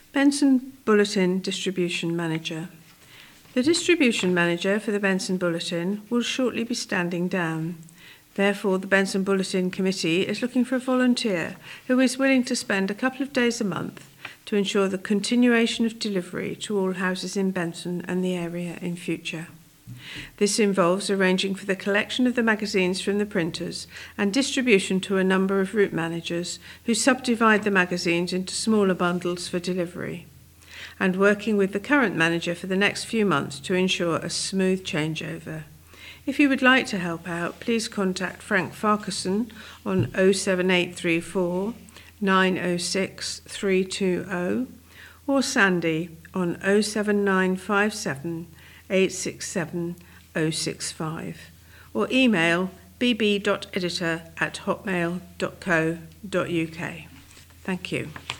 Benson Bulletin Distribution Manager. The Distribution Manager for the Benson Bulletin will shortly be standing down. Therefore, the Benson Bulletin Committee is looking for a volunteer who is willing to spend a couple of days a month to ensure the continuation of delivery to all houses in Benson and the area in future. This involves arranging for the collection of the magazines from the printers and distribution to a number of route managers who subdivide the magazines into smaller bundles for delivery, and working with the current manager for the next few months to ensure a smooth changeover. If you would like to help out, please contact Frank Farquharson on 07834 906 320 or Sandy on 07957 867 065 or email bb.editor@hotmail.co.uk. Thank you.